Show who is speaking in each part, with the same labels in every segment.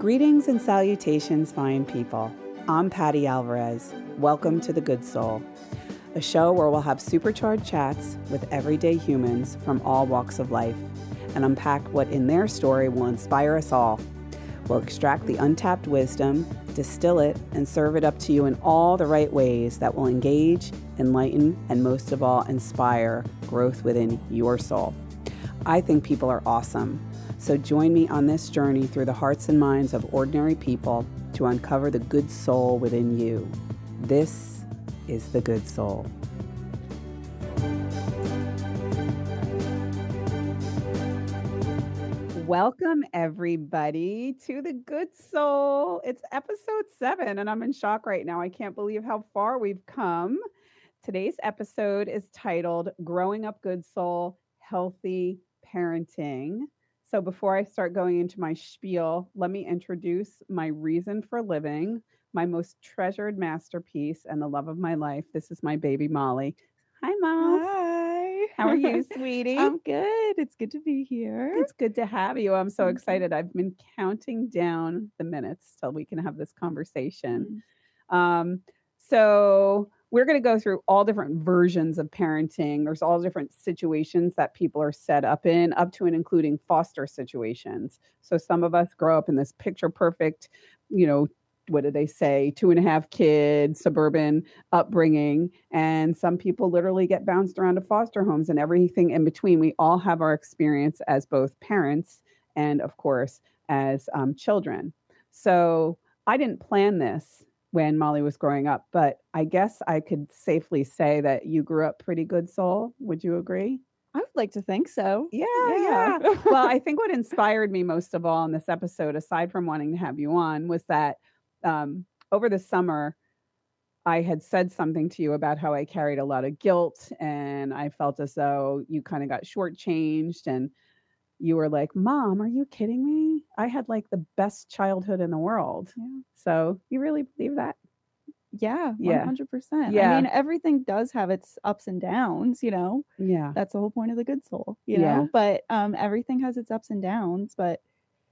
Speaker 1: Greetings and salutations, fine people. I'm Patty Alvarez. Welcome to The Good Soul, a show where we'll have supercharged chats with everyday humans from all walks of life and unpack what in their story will inspire us all. We'll extract the untapped wisdom, distill it, and serve it up to you in all the right ways that will engage, enlighten, and most of all, inspire growth within your soul. I think people are awesome. So join me on this journey through the hearts and minds of ordinary people to uncover the good soul within you. This is The Good Soul. Welcome, everybody, to The Good Soul. It's episode 7, and I'm in shock right now. I can't believe how far we've come. Today's episode is titled Growing Up Good Soul, Healthy Parenting. So before I start going into my spiel, let me introduce my reason for living, my most treasured masterpiece, and the love of my life. This is my baby, Molly. Hi, Mom.
Speaker 2: Hi.
Speaker 1: How are you, sweetie?
Speaker 2: I'm good. It's good to be here.
Speaker 1: It's good to have you. I'm so
Speaker 2: Thank you.
Speaker 1: excited. I've been counting down the minutes till we can have this conversation. So we're going to go through all different versions of parenting. There's all different situations that people are set up in, up to and including foster situations. So some of us grow up in this picture perfect, what do they say, 2.5 kids, suburban upbringing. And some people literally get bounced around to foster homes and everything in between. We all have our experience as both parents and, of course, as children. So I didn't plan this when Molly was growing up, but I guess I could safely say that you grew up pretty good soul. Would you agree?
Speaker 2: I would like to think so.
Speaker 1: Yeah. Well, I think what inspired me most of all in this episode, aside from wanting to have you on, was that over the summer, I had said something to you about how I carried a lot of guilt and I felt as though you kind of got shortchanged, and you were like, Mom, are you kidding me? I had like the best childhood in the world.
Speaker 2: Yeah.
Speaker 1: So you really believe that?
Speaker 2: Yeah,
Speaker 1: Yeah.
Speaker 2: 100%.
Speaker 1: Yeah.
Speaker 2: I mean, everything does have its ups and downs,
Speaker 1: Yeah.
Speaker 2: That's the whole point of the good soul,
Speaker 1: Yeah.
Speaker 2: But everything has its ups and downs, but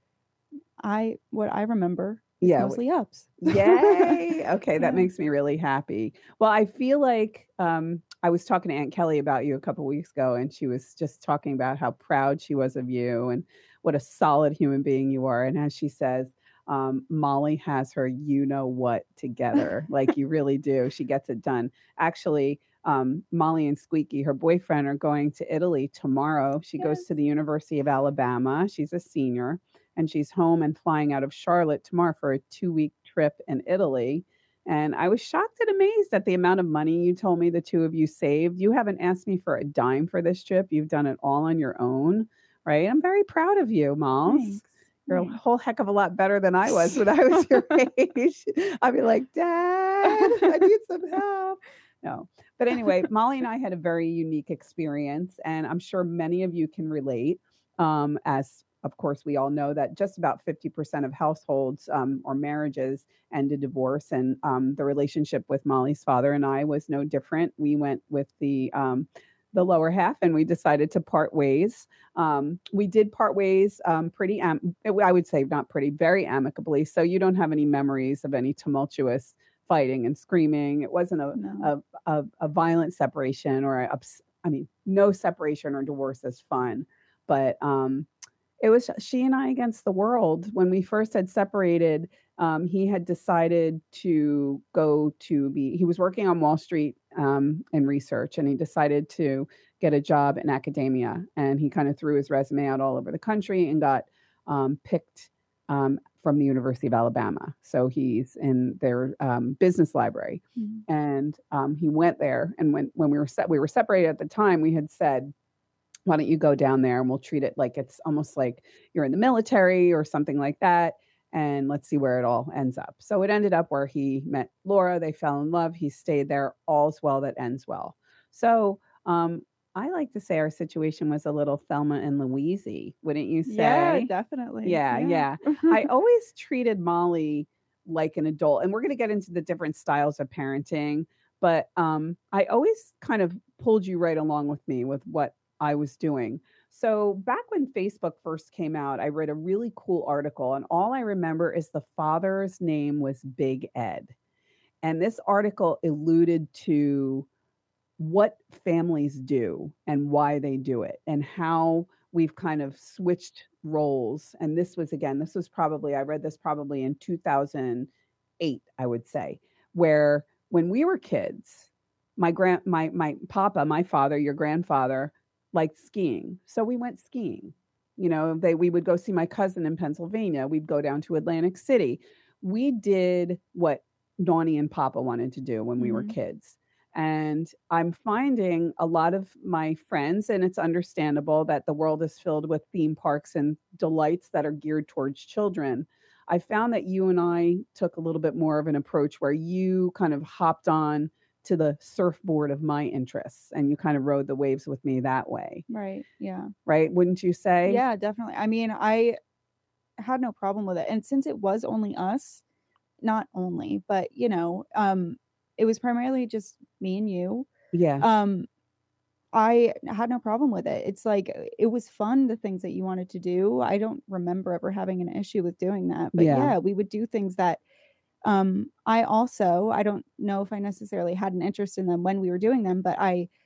Speaker 2: what I remember is mostly ups.
Speaker 1: Yay. Okay, that
Speaker 2: Yeah.
Speaker 1: makes me really happy. Well, I feel like I was talking to Aunt Kelly about you a couple weeks ago, and she was just talking about how proud she was of you and what a solid human being you are. And as she says, Molly has her what together. Like you really do. She gets it done. Actually, Molly and Squeaky, her boyfriend, are going to Italy tomorrow. She goes to the University of Alabama. She's a senior, and she's home and flying out of Charlotte tomorrow for a 2-week trip in Italy. And I was shocked and amazed at the amount of money you told me the two of you saved. You haven't asked me for a dime for this trip. You've done it all on your own, right? I'm very proud of you, Moms. You're a whole heck of a lot better than I was when I was your age. I'd be like, Dad, I need some help. No. But anyway, Molly and I had a very unique experience, and I'm sure many of you can relate. As of course, we all know that just about 50% of households or marriages end in divorce. And the relationship with Molly's father and I was no different. We went with the lower half, and we decided to part ways. We did part ways pretty, I would say not pretty, very amicably. So you don't have any memories of any tumultuous fighting and screaming. It wasn't a violent separation no separation or divorce is fun. But it was she and I against the world. When we first had separated, he had decided to he was working on Wall Street in research, and he decided to get a job in academia. And he kind of threw his resume out all over the country and got picked from the University of Alabama. So he's in their business library.
Speaker 2: Mm-hmm.
Speaker 1: And he went there. And when we were separated at the time, we had said, why don't you go down there and we'll treat it like it's almost like you're in the military or something like that. And let's see where it all ends up. So it ended up where he met Laura. They fell in love. He stayed there. All's well that ends well. So I like to say our situation was a little Thelma and Louise, wouldn't you say?
Speaker 2: Yeah, definitely.
Speaker 1: Yeah. I always treated Molly like an adult, and we're going to get into the different styles of parenting, but I always kind of pulled you right along with me with what I was doing. So back when Facebook first came out, I read a really cool article, and all I remember is the father's name was Big Ed. And this article alluded to what families do and why they do it and how we've kind of switched roles. And this was, again, this was probably, I read this probably in 2008, I would say, where when we were kids, my papa, my father, your grandfather liked skiing. So we went skiing. We would go see my cousin in Pennsylvania. We'd go down to Atlantic City. We did what Donnie and Papa wanted to do when we were kids. And I'm finding a lot of my friends, and it's understandable that the world is filled with theme parks and delights that are geared towards children. I found that you and I took a little bit more of an approach where you kind of hopped on to the surfboard of my interests and you kind of rode the waves with me that way.
Speaker 2: Right. Yeah.
Speaker 1: Right. Wouldn't you say?
Speaker 2: Yeah, definitely. I mean, I had no problem with it. And since it was only us, not only, but it was primarily just me and you.
Speaker 1: Yeah.
Speaker 2: I had no problem with it. It's like it was fun, the things that you wanted to do. I don't remember ever having an issue with doing that. But yeah, we would do things that I don't know if I necessarily had an interest in them when we were doing them, but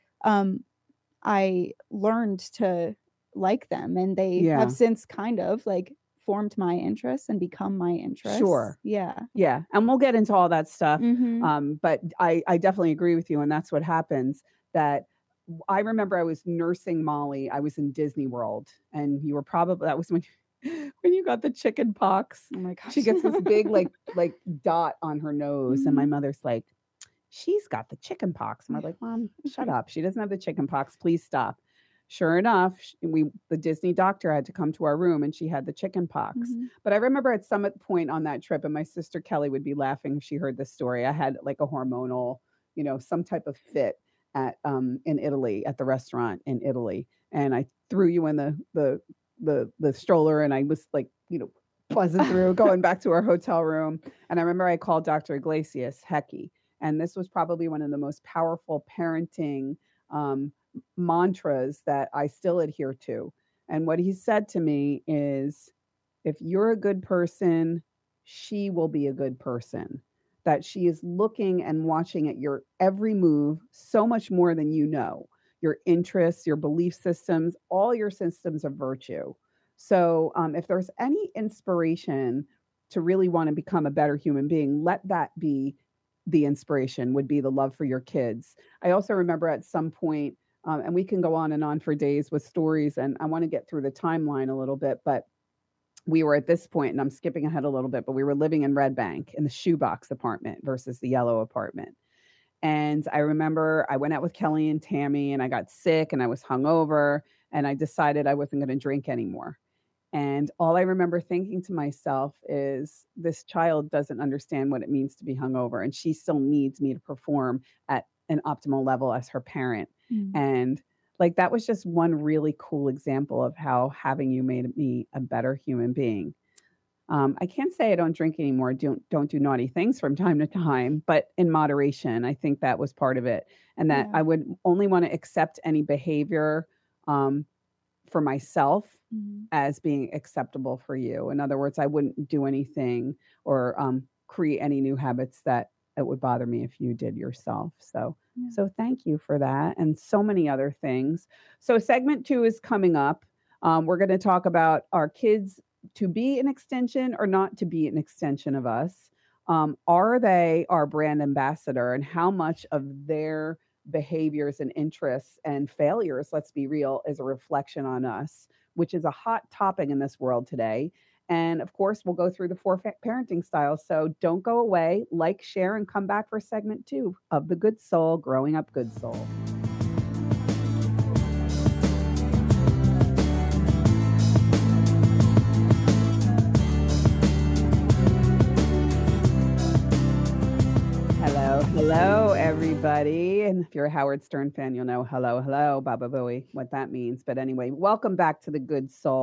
Speaker 2: I learned to like them, and they have since kind of like formed my interests and become my interests.
Speaker 1: Sure.
Speaker 2: Yeah.
Speaker 1: Yeah. And we'll get into all that stuff. But I definitely agree with you. And that's what happens. That I remember I was nursing Molly. I was in Disney World, and you were probably, that was when you got the chicken pox.
Speaker 2: Oh my gosh.
Speaker 1: She gets this big like dot on her nose. And my mother's like, she's got the chicken pox. And we're like, Mom, shut up. She doesn't have the chicken pox. Please stop. Sure enough, the Disney doctor had to come to our room, and she had the chicken pox. But I remember at some point on that trip, and my sister Kelly would be laughing if she heard this story. I had like a hormonal, some type of fit at in Italy, at the restaurant in Italy, and I threw you in the stroller, and I was like, buzzing through, going back to our hotel room. And I remember I called Dr. Iglesias Hecky, and this was probably one of the most powerful parenting mantras that I still adhere to. And what he said to me is, if you're a good person, she will be a good person. That she is looking and watching at your every move so much more than your interests, your belief systems, all your systems of virtue. So if there's any inspiration to really want to become a better human being, let that be the inspiration, would be the love for your kids. I also remember at some point, and we can go on and on for days with stories, and I want to get through the timeline a little bit, but we were at this point, and I'm skipping ahead a little bit, but we were living in Red Bank in the shoebox apartment versus the yellow apartment. And I remember I went out with Kelly and Tammy, and I got sick and I was hungover, and I decided I wasn't going to drink anymore. And all I remember thinking to myself is, this child doesn't understand what it means to be hungover, and she still needs me to perform at an optimal level as her parent. And like, that was just one really cool example of how having you made me a better human being. I can't say I don't drink anymore. Don't do naughty things from time to time, but in moderation. I think that was part of it, and that I would only want to accept any behavior for myself as being acceptable for you. In other words, I wouldn't do anything or create any new habits that it would bother me if you did yourself. So thank you for that, and so many other things. So segment 2 is coming up. We're going to talk about our kids to be an extension or not to be an extension of us. Are they our brand ambassador, and how much of their behaviors and interests and failures, let's be real, is a reflection on us, which is a hot topic in this world today. And of course, we'll go through the 4 parenting styles. So don't go away, like, share, and come back for segment 2 of The Good Soul, Growing Up Good Soul. Hello, everybody. And if you're a Howard Stern fan, you'll know hello, Baba Booey, what that means. But anyway, welcome back to The Good Soul.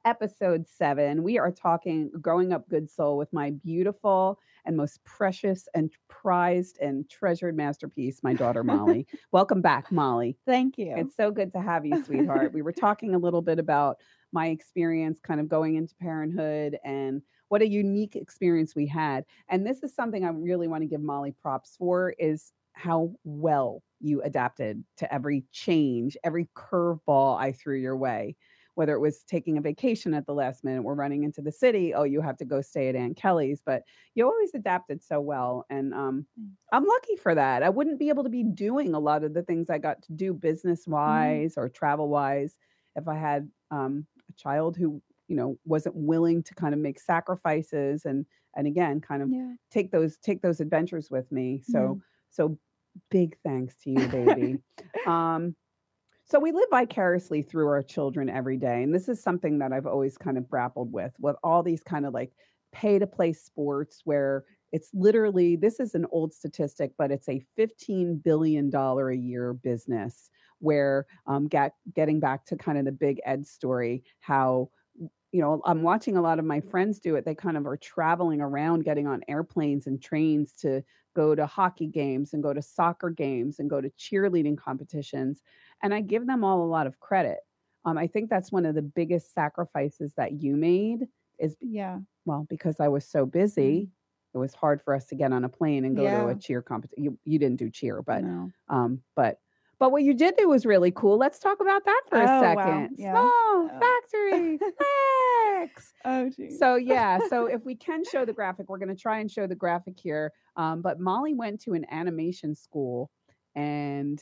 Speaker 1: episode 7. We are talking growing up good soul with my beautiful and most precious and prized and treasured masterpiece, my daughter, Molly. Welcome back, Molly.
Speaker 2: Thank you.
Speaker 1: It's so good to have you, sweetheart. We were talking a little bit about my experience kind of going into parenthood and what a unique experience we had. And this is something I really want to give Molly props for is how well you adapted to every change, every curveball I threw your way. Whether it was taking a vacation at the last minute, we're running into the city. Oh, you have to go stay at Aunt Kelly's, but you always adapted so well, and I'm lucky for that. I wouldn't be able to be doing a lot of the things I got to do business
Speaker 2: Mhm.
Speaker 1: wise or travel wise if I had a child who wasn't willing to kind of make sacrifices and again kind of
Speaker 2: Yeah.
Speaker 1: take those adventures with me. So
Speaker 2: Mhm.
Speaker 1: so big thanks to you, baby. um so we live vicariously through our children every day. And this is something that I've always kind of grappled with all these kind of like pay to play sports where it's literally, this is an old statistic, but it's a $15 billion a year business where getting back to kind of the Big Ed story, how I'm watching a lot of my friends do it. They kind of are traveling around, getting on airplanes and trains to go to hockey games and go to soccer games and go to cheerleading competitions. And I give them all a lot of credit. I think that's one of the biggest sacrifices that you made is,
Speaker 2: Yeah.
Speaker 1: well, because I was so busy,
Speaker 2: Mhm.
Speaker 1: it was hard for us to get on a plane and go to a
Speaker 2: Yeah.
Speaker 1: cheer competition. You didn't do cheer, but
Speaker 2: No.
Speaker 1: um, but but what you did do was really cool. Let's talk about that for a
Speaker 2: Oh, wow.
Speaker 1: second.
Speaker 2: Yeah.
Speaker 1: Small
Speaker 2: Oh.
Speaker 1: factory flex.
Speaker 2: Oh, geez.
Speaker 1: So yeah, so if we can show the graphic, we're going to try and show the graphic here. But Molly went to an animation school, and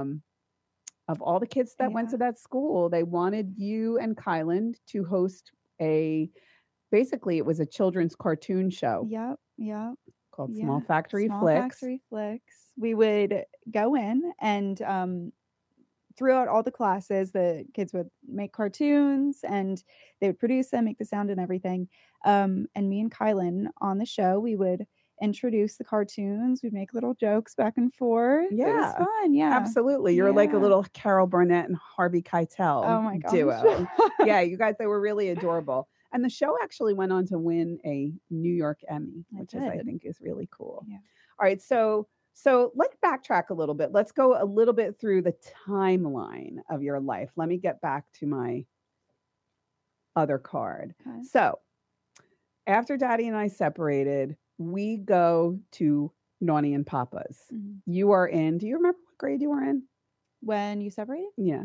Speaker 1: of all the kids that went
Speaker 2: Yeah.
Speaker 1: to that school, they wanted you and Kylan to host a basically it was a children's cartoon show
Speaker 2: Yep. Yep.
Speaker 1: called Small
Speaker 2: Yeah.
Speaker 1: Factory
Speaker 2: Small
Speaker 1: Flicks.
Speaker 2: factory flicks. We would go in and throughout all the classes, the kids would make cartoons and they would produce them, make the sound and everything. And me and Kylan on the show, we would introduce the cartoons. We'd make little jokes back and forth. It was
Speaker 1: Yeah,
Speaker 2: fun. Yeah.
Speaker 1: absolutely. You're like a
Speaker 2: Yeah.
Speaker 1: little Carol Burnett and Harvey Keitel
Speaker 2: Oh my gosh.
Speaker 1: duo. Yeah, you guys, they were really adorable. And the show actually went on to win a New York Emmy,
Speaker 2: I
Speaker 1: which is I
Speaker 2: did.
Speaker 1: think is really cool.
Speaker 2: Yeah.
Speaker 1: All right, so let's backtrack a little bit. Let's go a little bit through the timeline of your life. Let me get back to my other card.
Speaker 2: Okay.
Speaker 1: So, after Daddy and I separated, we go to Naughty and Papa's.
Speaker 2: Mhm.
Speaker 1: You are in, do you remember what grade you were in?
Speaker 2: When you separated?
Speaker 1: Yeah.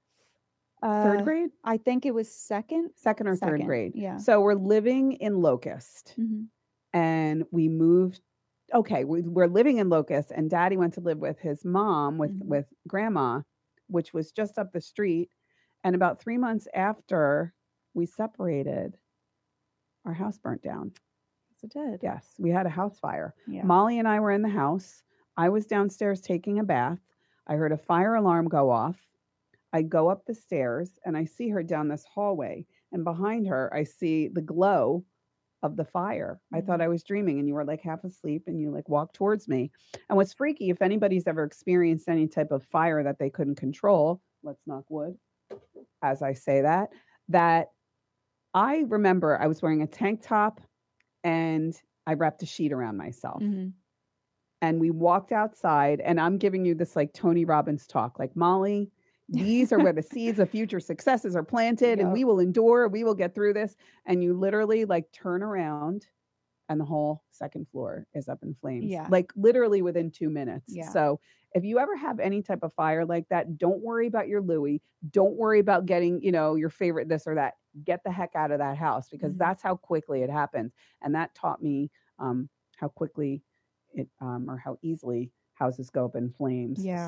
Speaker 1: Third grade?
Speaker 2: I think it was second.
Speaker 1: Second or third
Speaker 2: Second.
Speaker 1: grade.
Speaker 2: Yeah.
Speaker 1: So we're living in Locust
Speaker 2: Mhm.
Speaker 1: and we moved. Okay, we're living in Locust and Daddy went to live with his mom,
Speaker 2: Mhm.
Speaker 1: with grandma, which was just up the street. And about 3 months after we separated, our house burnt down.
Speaker 2: Yes, it did.
Speaker 1: Yes, we had a house fire.
Speaker 2: Yeah.
Speaker 1: Molly and I were in the house. I was downstairs taking a bath. I heard a fire alarm go off. I go up the stairs and I see her down this hallway. And behind her, I see the glow of the fire. I thought
Speaker 2: Mhm.
Speaker 1: I was dreaming and you were like half asleep and you like walked towards me. And what's freaky, if anybody's ever experienced any type of fire that they couldn't control, let's knock wood as I say that I remember I was wearing a tank top and I wrapped a sheet around myself.
Speaker 2: Mhm.
Speaker 1: And we walked outside and I'm giving you this like Tony Robbins talk, like Molly, these are where the seeds of future successes are planted and
Speaker 2: Yep.
Speaker 1: we will endure, we will get through this. And you literally like turn around and the whole second floor is up in flames,
Speaker 2: Yeah.
Speaker 1: like literally within 2 minutes.
Speaker 2: Yeah.
Speaker 1: So if you ever have any type of fire like that, don't worry about your Louis. Don't worry about getting, your favorite this or that. Get the heck out of that house because
Speaker 2: Mhm.
Speaker 1: that's how quickly it happens. And that taught me how quickly it or how easily houses go up in flames.
Speaker 2: Yeah.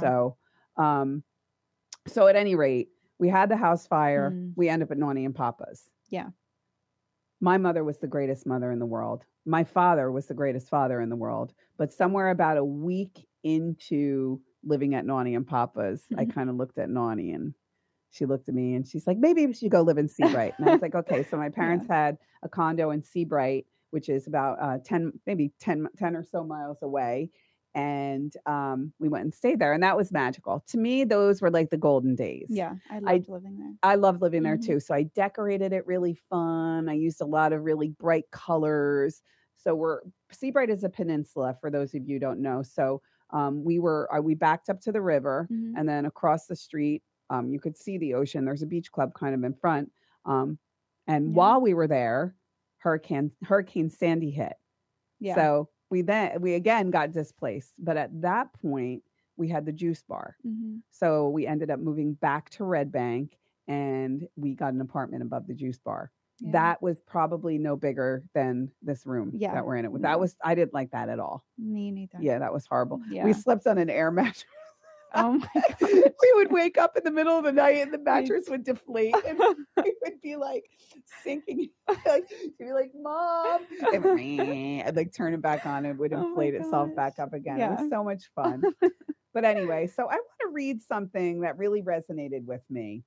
Speaker 1: So at any rate, we had the house fire.
Speaker 2: Mm.
Speaker 1: We end up at Naughty and Papa's.
Speaker 2: Yeah.
Speaker 1: My mother was the greatest mother in the world. My father was the greatest father in the world. But somewhere about a week into living at Naughty and Papa's, I kind of looked at Naughty and she looked at me and she's like, maybe we should go live in Seabright. And I was like, okay. So my parents had a condo in Seabright, which is about 10 or so miles away. and we went and stayed there, and that was magical. To me, those were like the golden days.
Speaker 2: Yeah, I
Speaker 1: I
Speaker 2: loved living there.
Speaker 1: I loved living there
Speaker 2: Mhm.
Speaker 1: too. So I decorated it really fun. I used a lot of really bright colors. So we're Seabright is a peninsula for those of you who don't know. So we backed up to the river,
Speaker 2: Mhm.
Speaker 1: and then across the street, you could see the ocean. There's a beach club kind of in front. Um, and
Speaker 2: Yeah.
Speaker 1: while we were there, Hurricane Sandy hit.
Speaker 2: Yeah.
Speaker 1: So we again got displaced, but at that point we had the juice bar.
Speaker 2: Mhm.
Speaker 1: So we ended up moving back to Red Bank, and we got an apartment above the juice bar.
Speaker 2: Yeah.
Speaker 1: That was probably no bigger than this room
Speaker 2: Yeah.
Speaker 1: that we're in it with. That
Speaker 2: No.
Speaker 1: was I didn't like that at all.
Speaker 2: Me neither.
Speaker 1: Yeah, that was horrible. We
Speaker 2: Yeah.
Speaker 1: slept on an air mattress.
Speaker 2: Oh my gosh.
Speaker 1: We would wake up in the middle of the night and the mattress
Speaker 2: It's
Speaker 1: would deflate and we would be like sinking. Like she'd be like, "Mom," and I'd like turn it back on and it would
Speaker 2: Oh my
Speaker 1: inflate itself back
Speaker 2: gosh.
Speaker 1: up again. It
Speaker 2: Yeah.
Speaker 1: was so much fun. But anyway, so I want to read something that really resonated with me.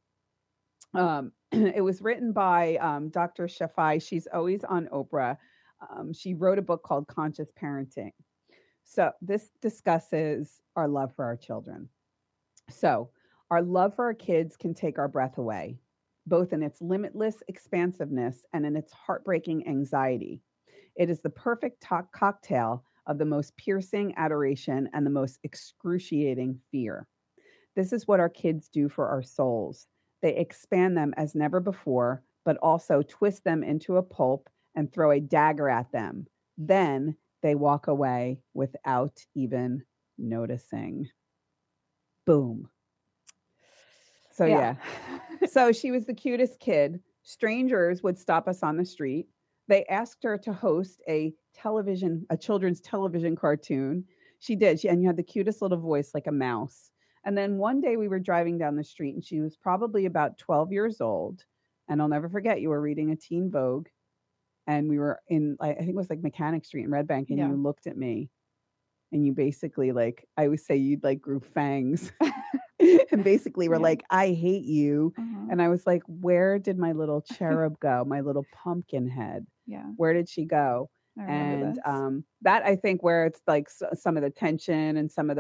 Speaker 1: It was written by Dr. Shafai. She's always on Oprah. She wrote a book called Conscious Parenting. So this discusses our love for our children. So, our love for our kids can take our breath away, both in its limitless expansiveness and in its heartbreaking anxiety. It is the perfect cocktail of the most piercing adoration and the most excruciating fear. This is what our kids do for our souls. They expand them as never before, but also twist them into a pulp and throw a dagger at them. Then they walk away without even noticing. Boom. So
Speaker 2: Yeah.
Speaker 1: yeah. So she was the cutest kid. Strangers would stop us on the street. They asked her to host a children's television cartoon. She did. And you had the cutest little voice like a mouse. And then one day we were driving down the street and she was probably about 12 years old. And I'll never forget, you were reading a Teen Vogue and we were in, I think it was like Mechanic Street in Red Bank. And
Speaker 2: Yeah.
Speaker 1: you looked at me and you basically like, I always say you'd like grew fangs. And basically were
Speaker 2: Yeah.
Speaker 1: like, I hate you.
Speaker 2: Uh-huh.
Speaker 1: And I was like, where did my little cherub go? My little pumpkin head.
Speaker 2: Yeah.
Speaker 1: Where did she go?
Speaker 2: I remember
Speaker 1: And
Speaker 2: this.
Speaker 1: that I think where it's like some of the tension and some of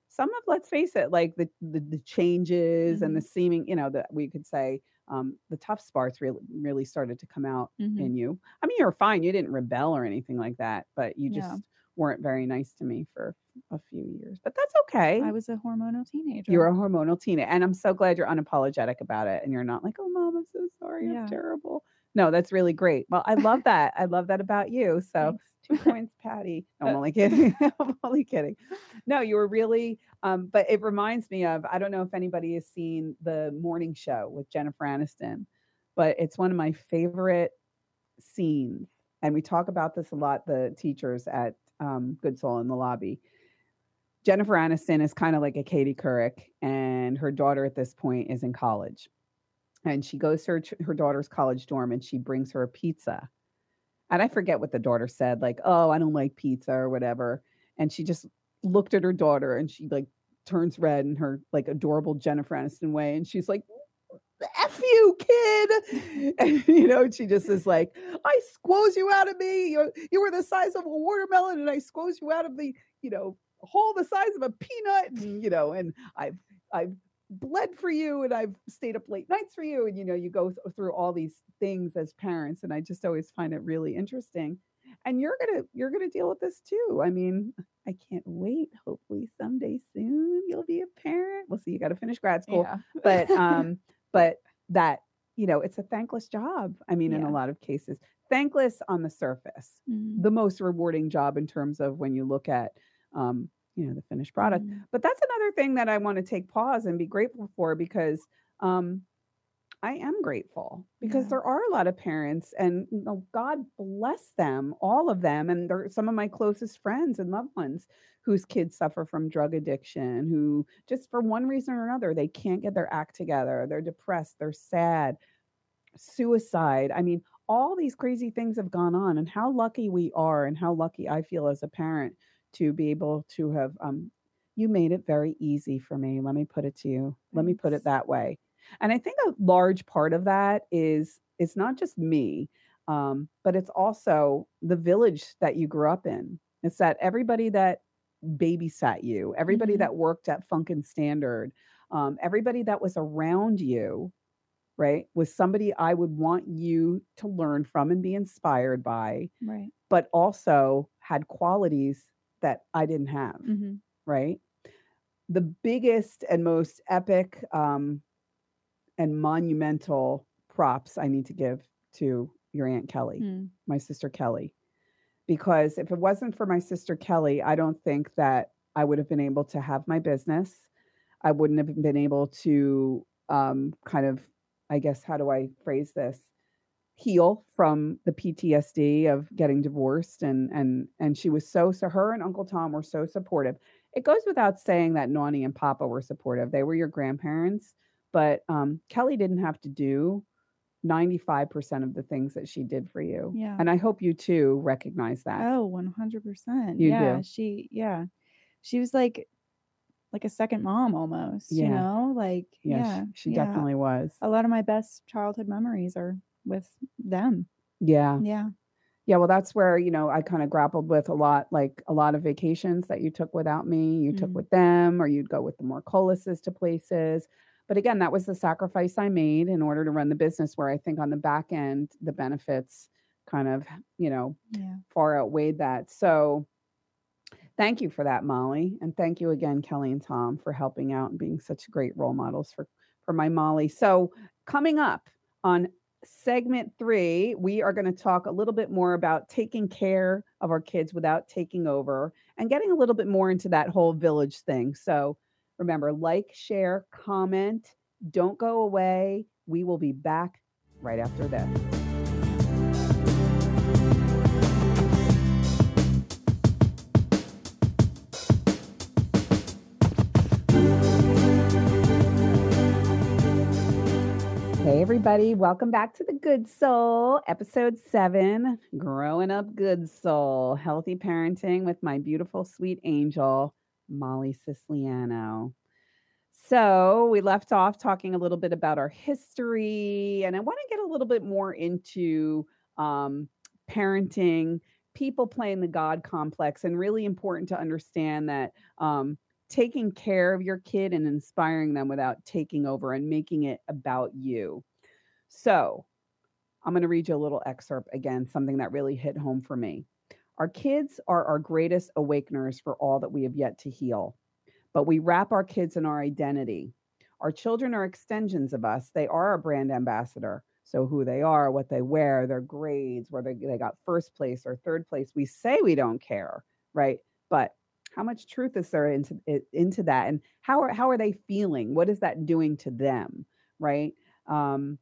Speaker 1: let's face it, like the changes and the
Speaker 2: Mhm.
Speaker 1: seeming, that we could say the tough spots really started to come out
Speaker 2: Mhm.
Speaker 1: in you. I mean, you're fine. You didn't rebel or anything like that, but you
Speaker 2: Yeah.
Speaker 1: just weren't very nice to me for a few years. But that's okay.
Speaker 2: I was a hormonal teenager.
Speaker 1: You're a hormonal teenager, and I'm so glad you're unapologetic about it, and you're not like, "Oh, mom, I'm so sorry.
Speaker 2: Yeah.
Speaker 1: It's terrible." No, that's really great. Well, I love that. I love that about you. So,
Speaker 2: Thanks.
Speaker 1: 2 points, Patty. No, I'm only kidding. I'm only kidding. No, you were really but it reminds me of I don't know if anybody has seen The Morning Show with Jennifer Aniston, but it's one of my favorite scenes, and we talk about this a lot, the teachers at Good Soul in the lobby. Jennifer Aniston is kind of like a Katie Couric, and her daughter at this point is in college. And she goes to her daughter's college dorm and she brings her a pizza. And I forget what the daughter said, like, "Oh, I don't like pizza," or whatever. And she just looked at her daughter and she like turns red in her like adorable Jennifer Aniston way. And she's like, "F you, kid." And she just is like, "I squoze you out of me. You were the size of a watermelon and I squoze you out of the, hole the size of a peanut. And I've bled for you and I've stayed up late nights for you." And you go through all these things as parents. And I just always find it really interesting. And you're gonna deal with this too. I mean, I can't wait. Hopefully someday soon you'll be a parent. We'll see. You got to finish grad school.
Speaker 2: Yeah.
Speaker 1: But that, it's a thankless job. I mean, in a
Speaker 2: Yeah.
Speaker 1: lot of cases, thankless on the surface,
Speaker 2: Mhm.
Speaker 1: the most rewarding job in terms of when you look at, the finished product.
Speaker 2: Mhm.
Speaker 1: But that's another thing that I want to take pause and be grateful for because, I am grateful because
Speaker 2: Yeah.
Speaker 1: there are a lot of parents and God bless them, all of them. And they're some of my closest friends and loved ones whose kids suffer from drug addiction, who just for one reason or another, they can't get their act together. They're depressed, they're sad, suicide. I mean, all these crazy things have gone on and how lucky we are and how lucky I feel as a parent to be able to have you made it very easy for me. Let me put it to you. Let me put it
Speaker 2: Thanks.
Speaker 1: that way. And I think a large part of that is it's not just me, but it's also the village that you grew up in. It's that everybody that babysat you, everybody
Speaker 2: Mhm.
Speaker 1: that worked at Funkin' Standard, everybody that was around you, right, was somebody I would want you to learn from and be inspired by,
Speaker 2: Right.
Speaker 1: but also had qualities that I didn't have,
Speaker 2: Mhm.
Speaker 1: right? The biggest and most epic, and monumental props I need to give to your Aunt Kelly,
Speaker 2: Mm.
Speaker 1: my sister Kelly, because if it wasn't for my sister Kelly, I don't think that I would have been able to have my business. I wouldn't have been able to, kind of, I guess, how do I phrase this? Heal from the PTSD of getting divorced, and she was so her and Uncle Tom were so supportive. It goes without saying that Nani and Papa were supportive. They were your grandparents, but Kelly didn't have to do 95% of the things that she did for you.
Speaker 2: Yeah.
Speaker 1: And I hope you too recognize that.
Speaker 2: Oh, 100%.
Speaker 1: You
Speaker 2: Yeah,
Speaker 1: do.
Speaker 2: she was like a second mom almost,
Speaker 1: Yeah.
Speaker 2: like,
Speaker 1: Yeah, she
Speaker 2: yeah.
Speaker 1: definitely was.
Speaker 2: A lot of my best childhood memories are with them.
Speaker 1: Yeah.
Speaker 2: Yeah.
Speaker 1: Yeah, well, that's where, I kinda grappled with a lot, like, a lot of vacations that you took without me, you took
Speaker 2: Mm.
Speaker 1: with them, or you'd go with the Marcolises to places. But again, that was the sacrifice I made in order to run the business where I think on the back end, the benefits kind of, you know,
Speaker 2: Yeah.
Speaker 1: far outweighed that. So, thank you for that, Molly, and thank you again, Kelly and Tom, for helping out and being such great role models for my Molly. So, coming up on segment 3, we are gonna talk a little bit more about taking care of our kids without taking over and getting a little bit more into that whole village thing. So, remember, like, share, comment, don't go away. We will be back right after this. Hey, everybody, welcome back to The Good Soul, episode 7, Growing Up Good Soul, Healthy Parenting with my beautiful, sweet angel, Molly Siciliano. So, we left off talking a little bit about our history, and I want to get a little bit more into um, parenting, people playing the God complex, and really important to understand that taking care of your kid and inspiring them without taking over and making it about you. So, I'm going to read you a little excerpt again, something that really hit home for me. Our kids are our greatest awakeners for all that we have yet to heal, but we wrap our kids in our identity. Our children are extensions of us. They are our brand ambassador. So, who they are, what they wear, their grades, whether they got first place or third place, we say we don't care, right? But how much truth is there into that? And how are they feeling? What is that doing to them, right? Um,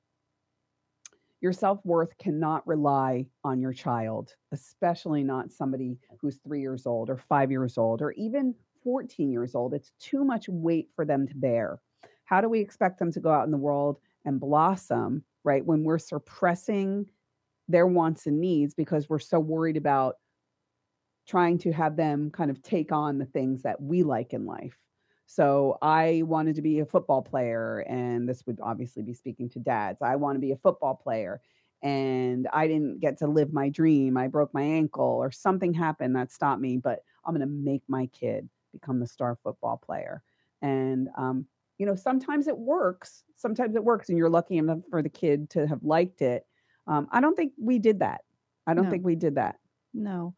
Speaker 1: your self-worth cannot rely on your child, especially not somebody who's 3 years old or 5 years old or even 14 years old. It's too much weight for them to bear. How do we expect them to go out in the world and blossom, right, when we're suppressing their wants and needs because we're so worried about trying to have them kind of take on the things that we like in life. So I wanted to be a football player, and this would obviously be speaking to dads. I want to be a football player, and I didn't get to live my dream. I broke my ankle, or something happened that stopped me, but I'm going to make my kid become the star football player. And, sometimes it works. Sometimes it works, and you're lucky enough for the kid to have liked it. I don't think we did that. I don't
Speaker 2: No.
Speaker 1: think we did that.
Speaker 2: No.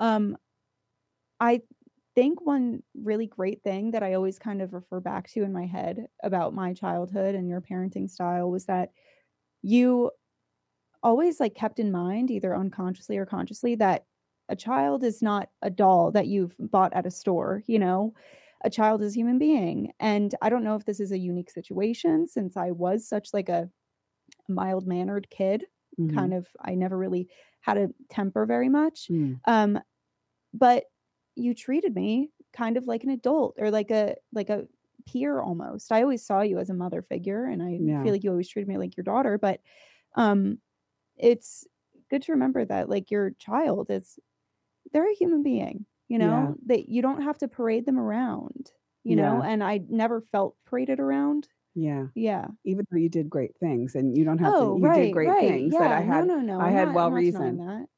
Speaker 2: I think one really great thing that I always kind of refer back to in my head about my childhood and your parenting style was that you always, like, kept in mind, either unconsciously or consciously, that a child is not a doll that you've bought at a store, A child is a human being, and I don't know if this is a unique situation since I was such, like, a mild-mannered kid, kind
Speaker 1: Mhm.
Speaker 2: of I never really had a temper very much,
Speaker 1: Mm.
Speaker 2: um, but you treated me kind of like an adult or like a peer almost. I always saw you as a mother figure, and I
Speaker 1: Yeah.
Speaker 2: feel like you always treated me like your daughter, but, um, it's good to remember that, like, your child is they're a human being,
Speaker 1: Yeah.
Speaker 2: That you don't have to parade them around,
Speaker 1: Yeah.
Speaker 2: and I never felt paraded around.
Speaker 1: Yeah.
Speaker 2: Yeah.
Speaker 1: Even though you did great things, and you don't have to
Speaker 2: Oh,
Speaker 1: you did
Speaker 2: right,
Speaker 1: great
Speaker 2: right.
Speaker 1: things that
Speaker 2: Yeah. No, no, no.
Speaker 1: I
Speaker 2: I'm
Speaker 1: had
Speaker 2: not
Speaker 1: well
Speaker 2: I'm not denying
Speaker 1: reason.
Speaker 2: that.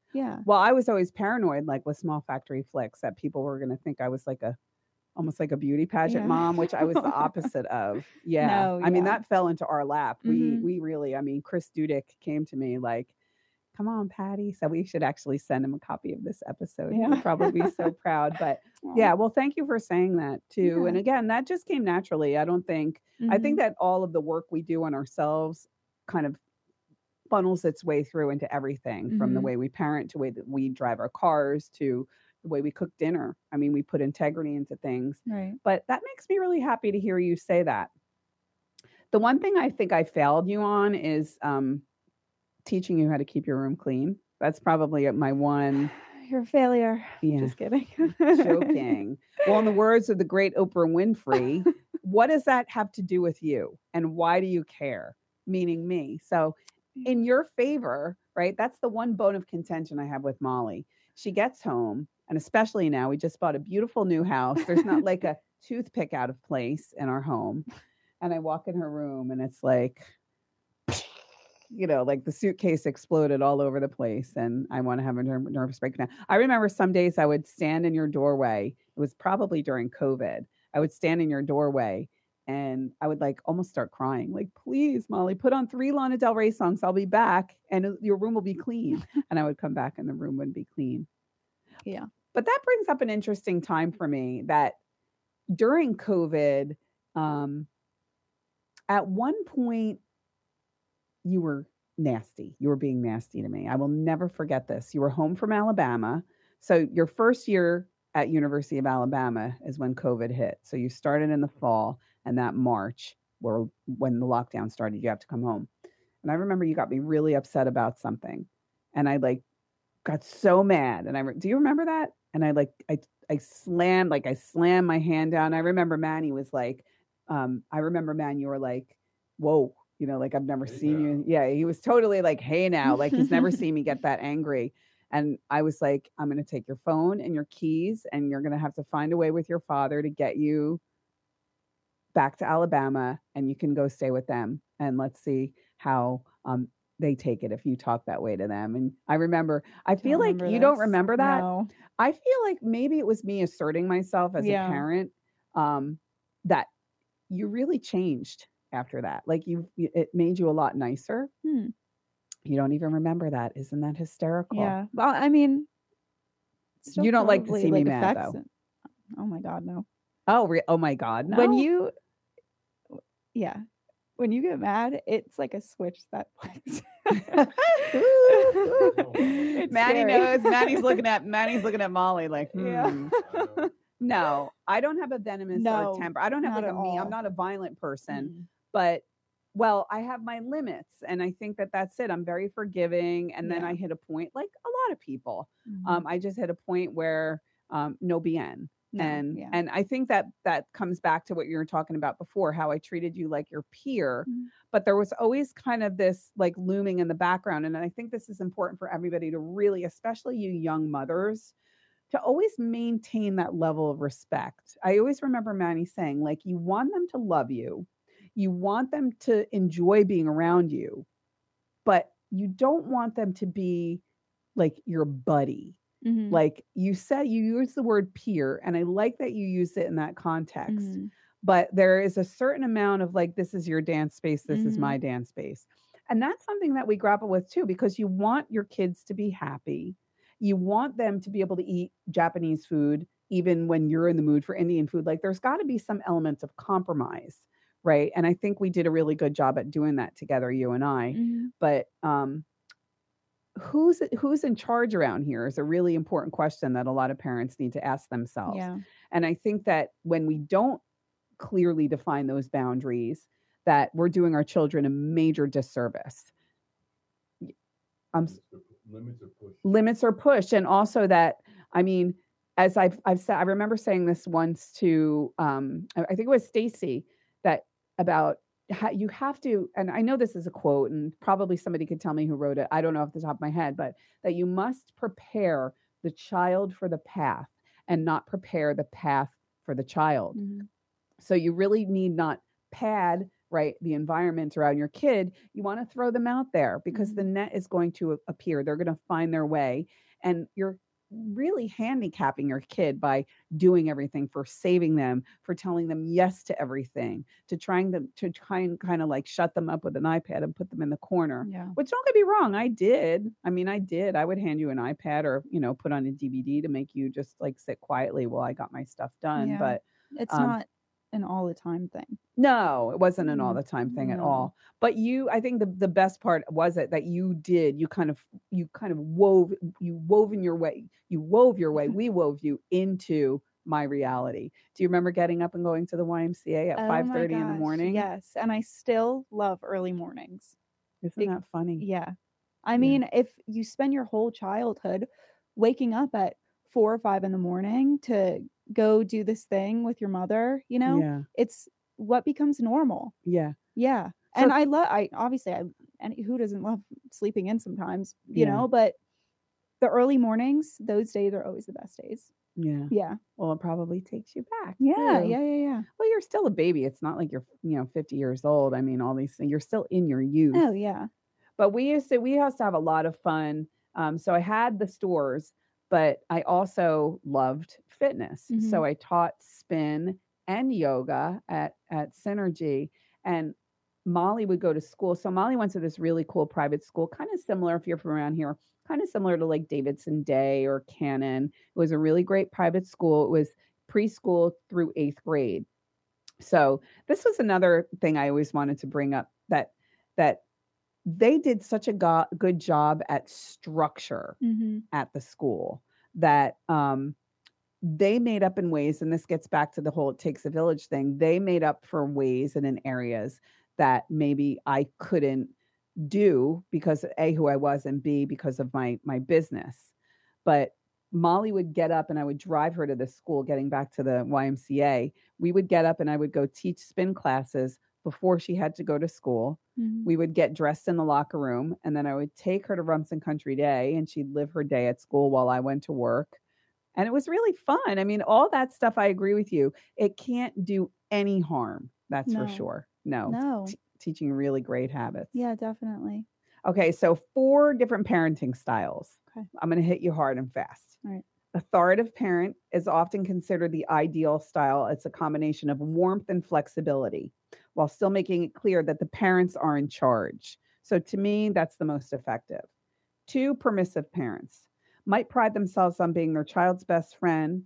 Speaker 2: Yeah.
Speaker 1: Well, I was always paranoid, like with Small Factory Flicks, that people were going to think I was like almost like a beauty pageant
Speaker 2: Yeah.
Speaker 1: mom, which I was the opposite of. Yeah.
Speaker 2: No,
Speaker 1: I mean,
Speaker 2: yeah.
Speaker 1: that fell into our lap.
Speaker 2: Mhm.
Speaker 1: We really, I mean, Chris Dudek came to me like, "Come on, Patty." So we should actually send him a copy of this episode. He
Speaker 2: Yeah.
Speaker 1: would probably be so proud. But
Speaker 2: Aw.
Speaker 1: yeah, well, thank you for saying that too. And
Speaker 2: Yeah.
Speaker 1: again, that just came naturally. I think
Speaker 2: Mhm.
Speaker 1: that all of the work we do on ourselves kind of funnels its way through into everything, from the
Speaker 2: Mhm.
Speaker 1: way we parent to the way that we drive our cars to the way we cook dinner. I mean, we put integrity into things.
Speaker 2: Right.
Speaker 1: But that makes me really happy to hear you say that. The one thing I think I failed you on is teaching you how to keep your room clean. That's probably my one.
Speaker 2: You're a failure.
Speaker 1: Yeah,
Speaker 2: Just kidding.
Speaker 1: joking. Well, in the words of the great Oprah Winfrey, what does that have to do with you? And why do you care? Meaning me. So, in your favor, right? That's the one bone of contention I have with Molly. She gets home, and especially now, we just bought a beautiful new house. There's not like a toothpick out of place in our home. And I walk in her room, and it's like, like the suitcase exploded all over the place, and I want to have a nervous breakdown. I remember some days I would stand in your doorway. It was probably during COVID. I would stand in your doorway and I would like almost start crying, like, "Please, Molly, put on 3 Lana Del Rey songs. I'll be back and your room will be clean." And I would come back and the room wouldn't be clean.
Speaker 2: Yeah.
Speaker 1: But that brings up an interesting time for me, that during COVID, um, at one point, you were nasty. You were being nasty to me. I will never forget this. You were home from Alabama. So your first year at University of Alabama is when COVID hit. So you started in the fall, and that March, when the lockdown started, you have to come home. And I remember you got me really upset about something. And I like got so mad. And do you remember that? And I slammed my hand down. I remember Manny was like, I remember, man, you were like, "Whoa, like, I've never seen you." Yeah, he was totally like, "Hey now," like he's never seen me get that angry. And I was like, "I'm going to take your phone and your keys, and you're going to have to find a way with your father to get you back to Alabama, and you can go stay with them. And let's see how they take it if you talk that way to them." And I remember, I
Speaker 2: Don't
Speaker 1: feel like
Speaker 2: remember
Speaker 1: you don't
Speaker 2: this.
Speaker 1: remember that.
Speaker 2: No.
Speaker 1: I feel like maybe it was me asserting myself as a
Speaker 2: Yeah.
Speaker 1: parent, that you really changed after that. Like it made you a lot nicer.
Speaker 2: Hmm.
Speaker 1: You don't even remember that. Isn't that hysterical?
Speaker 2: Yeah. Well, I mean, it still
Speaker 1: You don't like to
Speaker 2: probably
Speaker 1: see me
Speaker 2: like
Speaker 1: mad
Speaker 2: affects
Speaker 1: though.
Speaker 2: it. Oh my God, no.
Speaker 1: Oh my God,
Speaker 2: When
Speaker 1: no.
Speaker 2: you Yeah. When you get mad, it's like a switch that plays. It's
Speaker 1: Manny
Speaker 2: scary.
Speaker 1: knows. Manny's looking at Molly like,
Speaker 2: Yeah.
Speaker 1: No, I don't have a venomous or
Speaker 2: No,
Speaker 1: temper. I don't have
Speaker 2: not
Speaker 1: like
Speaker 2: at
Speaker 1: I'm
Speaker 2: all.
Speaker 1: not a violent person,
Speaker 2: Mm.
Speaker 1: but well, I have my limits, and I think that that's it. I'm very forgiving, and then
Speaker 2: Yeah.
Speaker 1: I hit a point like a lot of people.
Speaker 2: Mhm.
Speaker 1: I just hit a point where no bien.
Speaker 2: No,
Speaker 1: And
Speaker 2: yeah.
Speaker 1: I think that that comes back to what you were talking about before, how I treated you like your peer,
Speaker 2: Mhm.
Speaker 1: but there was always kind of this like looming in the background. And I think this is important for everybody to really, especially you young mothers, to always maintain that level of respect. I always remember Manny saying, like, you want them to love you, you want them to enjoy being around you, but you don't want them to be like your buddy.
Speaker 2: Mhm.
Speaker 1: Like you said, you use the word peer, and I like that you use it in that context.
Speaker 2: Mhm.
Speaker 1: But there is a certain amount of like, this is your dance space, this is my
Speaker 2: Mhm.
Speaker 1: dance space. And that's something that we grapple with too, because you want your kids to be happy. You want them to be able to eat Japanese food, even when you're in the mood for Indian food. Like there's got to be some element of compromise, right? And I think we did a really good job at doing that together, you and I.
Speaker 2: Mhm.
Speaker 1: But who's in charge around here is a really important question that a lot of parents need to ask themselves.
Speaker 2: Yeah.
Speaker 1: And I think that when we don't clearly define those boundaries, that we're doing our children a major disservice. Limits are pushed, and also that, I mean, as I've said, I remember saying this once to I think it was Stacy, that about how you have to, and I know this is a quote, and probably somebody could tell me who wrote it. I don't know off the top of my head, but that you must prepare the child for the path and not prepare the path for the child.
Speaker 2: Mhm.
Speaker 1: So you really need not pad right, the environment around your kid, you want to throw them out there because the
Speaker 2: Mhm.
Speaker 1: net is going to appear. They're going to find their way. And you're really handicapping your kid by doing everything, for saving them, for telling them yes to everything, to trying them to try and kind of like shut them up with an iPad and put them in the corner.
Speaker 2: Yeah.
Speaker 1: Which, don't get me wrong, I did. I mean, I did. I would hand you an iPad or, put on a DVD to make you just like sit quietly while I got my stuff done.
Speaker 2: Yeah.
Speaker 1: But
Speaker 2: It's
Speaker 1: um
Speaker 2: not an all the time thing.
Speaker 1: no, it wasn't an all
Speaker 2: Mm,
Speaker 1: the time thing at
Speaker 2: no.
Speaker 1: all. But I think the best part was it that you kind of wove your way, we wove you into my reality. Do you remember getting up and going to the YMCA at
Speaker 2: Oh my
Speaker 1: 5:30 in the
Speaker 2: gosh,
Speaker 1: morning?
Speaker 2: yes, and I still love early mornings.
Speaker 1: Isn't
Speaker 2: Bec
Speaker 1: that funny?
Speaker 2: Yeah. I
Speaker 1: Yeah.
Speaker 2: mean, if you spend your whole childhood waking up at 4 or 5 in the morning to go do this thing with your mother,
Speaker 1: Yeah.
Speaker 2: it's what becomes normal.
Speaker 1: Yeah.
Speaker 2: Yeah, and
Speaker 1: For
Speaker 2: I obviously, and who doesn't love sleeping in sometimes,
Speaker 1: Yeah.
Speaker 2: but the early mornings, those days are always the best days.
Speaker 1: Yeah.
Speaker 2: Yeah.
Speaker 1: Well, it probably takes you back
Speaker 2: Yeah,
Speaker 1: too.
Speaker 2: yeah, yeah, yeah.
Speaker 1: Well, you're still a baby. It's not like you're, 50 years old. I mean, all these things. You're still in your youth.
Speaker 2: Oh, yeah.
Speaker 1: But we used to have a lot of fun. So I had the stores, but I also loved fitness. So
Speaker 2: Mhm.
Speaker 1: I taught spin and yoga at Synergy, and Molly would go to school. So Molly went to this really cool private school, kind of similar if you're from around here, kind of similar to like Davidson Day or Cannon. It was a really great private school. It was preschool through 8th grade. So this was another thing I always wanted to bring up, that they did such a good job at structure
Speaker 2: Mhm.
Speaker 1: at the school, that they made up in ways, and this gets back to the whole it takes a village thing. They made up for ways and in areas that maybe I couldn't do because A, who I was, and B, because of my business. But Molly would get up and I would drive her to the school. Getting back to the YMCA, we would get up and I would go teach spin classes before she had to go to school.
Speaker 2: Mhm.
Speaker 1: We would get dressed in the locker room, and then I would take her to Rumson Country Day, and she'd live her day at school while I went to work. And it was really fun. I mean, all that stuff, I agree with you. It can't do any harm. That's for
Speaker 2: No.
Speaker 1: sure. No, it's
Speaker 2: No.
Speaker 1: teaching really great habits.
Speaker 2: Yeah, definitely.
Speaker 1: Okay, so 4 different parenting styles.
Speaker 2: Okay.
Speaker 1: I'm going to hit you hard and fast.
Speaker 2: All right.
Speaker 1: Authoritative parent is often considered the ideal style. It's a combination of warmth and flexibility while still making it clear that the parents are in charge. So to me, that's the most effective. 2, permissive parents might pride themselves on being their child's best friend.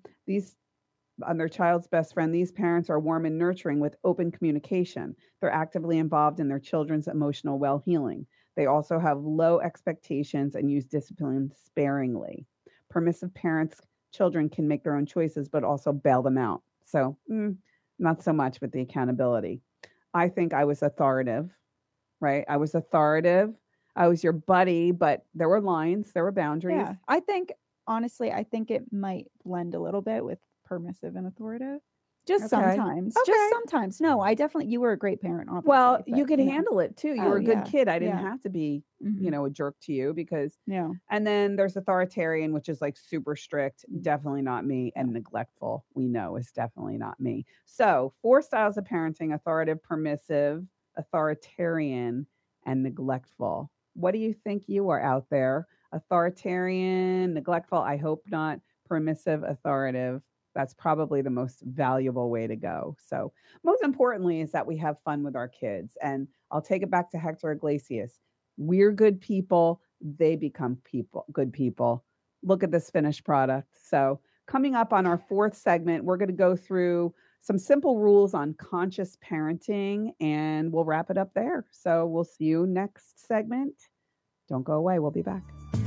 Speaker 1: These parents are warm and nurturing with open communication. They're actively involved in their children's emotional well healing. They also have low expectations and use discipline sparingly. Permissive parents, children can make their own choices, but also bail them out. So, not so much with the accountability. I think I was authoritative, right? I was authoritative. I was your buddy, but there were lines, there were boundaries.
Speaker 2: Yeah. Honestly, I think it might blend a little bit with permissive and authoritative. Just
Speaker 1: Okay.
Speaker 2: sometimes. Just
Speaker 1: Okay.
Speaker 2: sometimes. No, you were a great parent,
Speaker 1: Well,
Speaker 2: obviously,
Speaker 1: you
Speaker 2: but
Speaker 1: could handle it too. You
Speaker 2: Oh,
Speaker 1: were a good
Speaker 2: yeah.
Speaker 1: kid. I didn't
Speaker 2: Yeah.
Speaker 1: have to be,
Speaker 2: Mhm.
Speaker 1: a jerk to you because
Speaker 2: Yeah.
Speaker 1: and then there's authoritarian, which is like super strict,
Speaker 2: Mm.
Speaker 1: definitely not me, and
Speaker 2: No.
Speaker 1: neglectful, we know is definitely not me. So, 4 styles of parenting: authoritative, permissive, authoritarian, and neglectful. What do you think you are out there? Authoritarian, neglectful, I hope not. Permissive, authoritative. That's probably the most valuable way to go. So, most importantly is that we have fun with our kids. And I'll take it back to Hector Iglesias. We're good people, they become good people. Look at this finished product. So, coming up on our 4th segment, we're going to go through some simple rules on conscious parenting, and we'll wrap it up there. So, we'll see you next segment. Don't go away. We'll be back.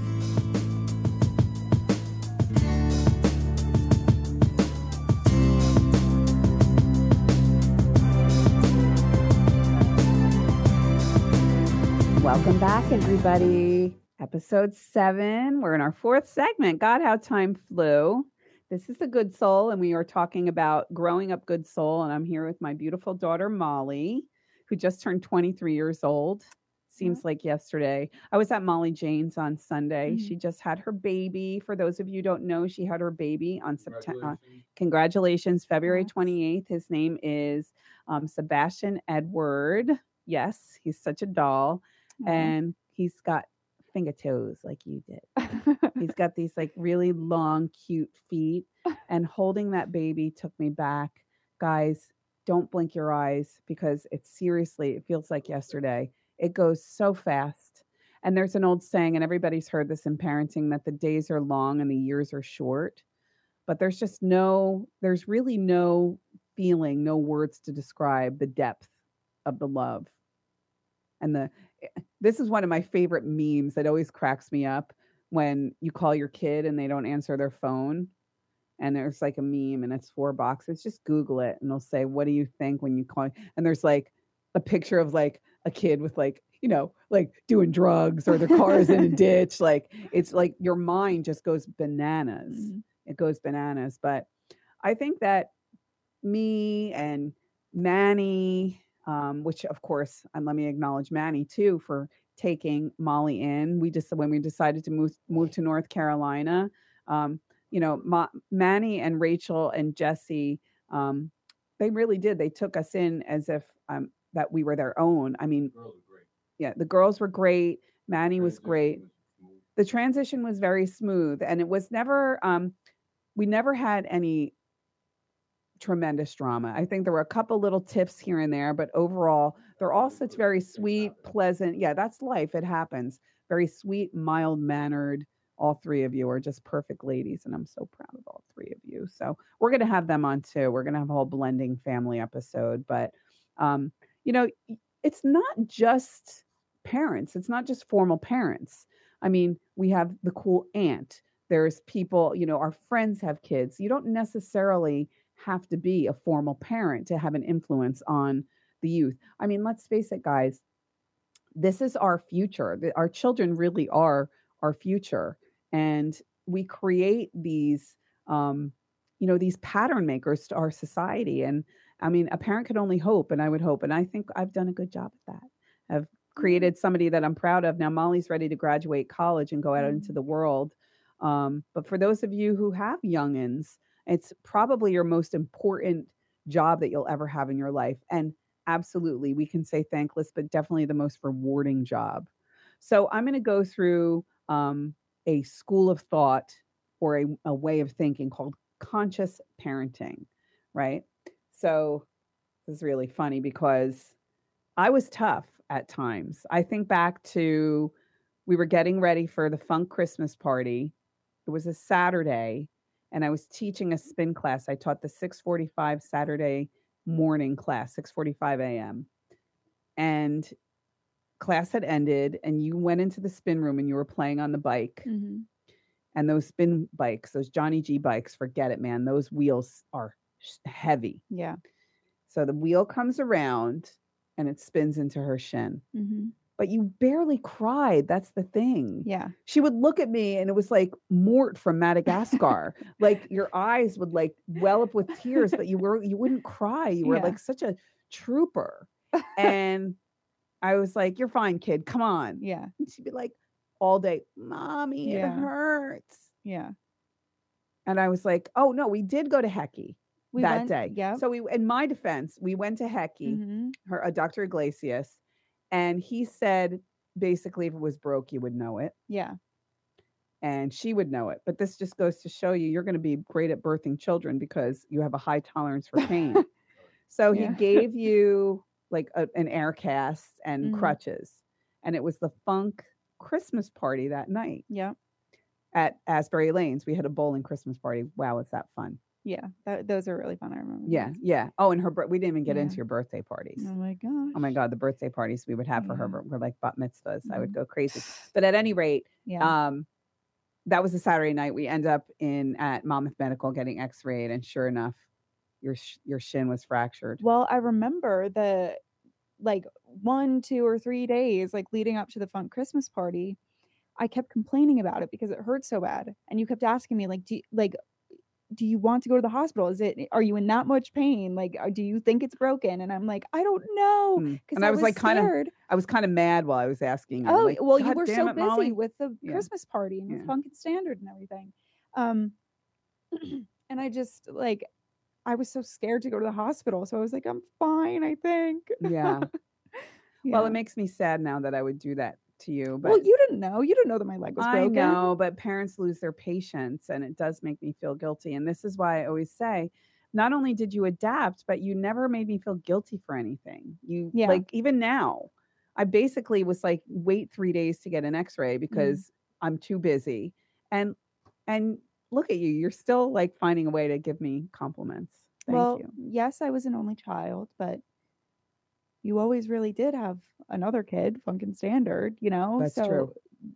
Speaker 1: Welcome back, everybody. Episode 7. We're in our 4th segment. God, how time flew. This is The Good Soul, and we are talking about growing up good soul. And I'm here with my beautiful daughter, Molly, who just turned 23 years old.
Speaker 2: Yeah.
Speaker 1: seems like yesterday. I was at Molly Jane's on Sunday.
Speaker 2: Mhm.
Speaker 1: She just had her baby. For those of you who don't know, she had her baby on September.
Speaker 3: Congratulations.
Speaker 1: Congratulations, February
Speaker 2: Congrats.
Speaker 1: 28th. His name is Sebastian Edward. Yes, he's such a doll.
Speaker 2: Aw.
Speaker 1: And he's got finger toes like you did. He's got these like really long, cute feet. And holding that baby took me back. Guys, don't blink your eyes because it's seriously, it feels like yesterday. It goes so fast. And there's an old saying, and everybody's heard this in parenting, that the days are long and the years are short. But there's really no feeling, no words to describe the depth of the love. And this is one of my favorite memes that always cracks me up when you call your kid and they don't answer their phone and there's like a meme and it's 4 boxes. Just Google it and they'll say, "What do you think when you call?" And there's like a picture of like a kid with like, like doing drugs or their car is in a ditch. Like it's like your mind just goes bananas.
Speaker 2: Mhm.
Speaker 1: It goes bananas. But I think that me and Manny, which of course, and let me acknowledge Manny too for taking Molly in. We just when we decided to move to North Carolina, um, Manny and Rachel and Jesse, um, they really did. They took us in as if that we were their own. I mean,
Speaker 3: Girls are great.
Speaker 1: yeah, the girls were great. Manny was great.
Speaker 3: Transition was smooth.
Speaker 1: The transition was very smooth, and it was never. We never had any tremendous drama. I think there were a couple little tips here and there, but overall, they're all such very sweet, pleasant. Yeah, that's life. It happens. Very sweet, mild mannered. All three of you are just perfect ladies, and I'm so proud of all three of you. So we're gonna have them on too. We're gonna have a whole blending family episode, but um, it's not just parents. It's not just formal parents. I mean, we have the cool aunt. There's people, our friends have kids. You don't necessarily have to be a formal parent to have an influence on the youth. I mean, let's face it, guys, this is our future. Our children really are our future. And we create these pattern makers to our society. And I mean, a parent could only hope, and I would hope, and I think I've done a good job at that. I've created somebody that I'm proud of. Now, Molly's ready to graduate college and go out into the world. But for those of you who have youngins, it's probably your most important job that you'll ever have in your life. And absolutely, we can say thankless, but definitely the most rewarding job. So I'm going to go through a school of thought or a way of thinking called conscious parenting, right? So this is really funny because I was tough at times. I think back to we were getting ready for the Funk Christmas party. It was a Saturday, and I was teaching a spin class. I taught the 6:45 Saturday morning class, 6:45 a.m. And class had ended, and you went into the spin room and you were playing on the bike.
Speaker 2: Mhm.
Speaker 1: And those spin bikes, those Johnny G bikes, forget it, man. Those wheels are heavy.
Speaker 2: Yeah.
Speaker 1: So the wheel comes around and it spins into her shin.
Speaker 2: Mhm.
Speaker 1: But you barely cried. That's the thing.
Speaker 2: Yeah.
Speaker 1: She would look at me and it was like Mort from Madagascar. Like your eyes would like well up with tears, but you wouldn't cry. You were
Speaker 2: Yeah.
Speaker 1: like such a trooper. And I was like, "You're fine, kid. Come on."
Speaker 2: Yeah.
Speaker 1: And she'd be like all day, "Mommy, it
Speaker 2: Yeah.
Speaker 1: hurts."
Speaker 2: Yeah.
Speaker 1: And I was like, "Oh no, we did go to Hecky
Speaker 2: We
Speaker 1: that
Speaker 2: went,
Speaker 1: day."
Speaker 2: yeah.
Speaker 1: So in my defense, we went to Hecky,
Speaker 2: Mhm.
Speaker 1: Dr. Iglesias, and he said basically if it was broke, you would know it.
Speaker 2: Yeah.
Speaker 1: And she would know it. But this just goes to show you you're going to be great at birthing children because you have a high tolerance for pain. So he
Speaker 2: Yeah.
Speaker 1: gave you like an air cast and
Speaker 2: Mhm.
Speaker 1: crutches. And it was the Funk Christmas party that night
Speaker 2: Yeah.
Speaker 1: at Asbury Lanes. We had a bowling Christmas party. Wow, was that fun?
Speaker 2: Yeah. Those are really fun. I remember.
Speaker 1: Yeah,
Speaker 2: those.
Speaker 1: yeah. Oh, and we didn't even get
Speaker 2: Yeah.
Speaker 1: into your birthday parties.
Speaker 2: Oh my gosh.
Speaker 1: Oh my God, the birthday parties we would have for her
Speaker 2: Yeah.
Speaker 1: were like bat mitzvahs. I would
Speaker 2: Mhm.
Speaker 1: go crazy. But at any rate,
Speaker 2: Yeah.
Speaker 1: that was a Saturday night. We end up at Monmouth Medical getting X-rayed, and sure enough, your shin was fractured.
Speaker 2: Well, I remember the like 1, 2, or 3 days like leading up to the Funk Christmas party, I kept complaining about it because it hurt so bad, and you kept asking me like, do you want to go to the hospital? Are you in that much pain? Like, do you think it's broken? And I'm like, I don't know, because
Speaker 1: And I
Speaker 2: I
Speaker 1: was
Speaker 2: was
Speaker 1: like
Speaker 2: scared.
Speaker 1: I was kind of mad while I was asking you. I'm
Speaker 2: Oh,
Speaker 1: like,
Speaker 2: well, you
Speaker 1: God
Speaker 2: were
Speaker 1: damn
Speaker 2: so
Speaker 1: it,
Speaker 2: busy
Speaker 1: Molly.
Speaker 2: with the
Speaker 1: Yeah.
Speaker 2: Christmas party and with
Speaker 1: Yeah.
Speaker 2: Pumpkin Standard and everything. Um, and I just like, I was so scared to go to the hospital. So I was like, I'm fine, I think.
Speaker 1: Yeah. Well, it
Speaker 2: Yeah.
Speaker 1: makes me sad now that I would do that to you,
Speaker 2: Well,
Speaker 1: but
Speaker 2: you didn't know. You didn't know that my leg was
Speaker 1: I
Speaker 2: broken.
Speaker 1: know, but parents lose their patience and it does make me feel guilty. And this is why I always say, not only did you adapt, but you never made me feel guilty for anything. You
Speaker 2: Yeah.
Speaker 1: like, even now, I basically was like, wait 3 days to get an x-ray because I'm too busy. And, and look at you, you're still like finding a way to give me compliments. Thank
Speaker 2: Well,
Speaker 1: you.
Speaker 2: yes, I was an only child, but you always really did have another kid, Pumpkin Standard, you know?
Speaker 1: That's
Speaker 2: So
Speaker 1: true.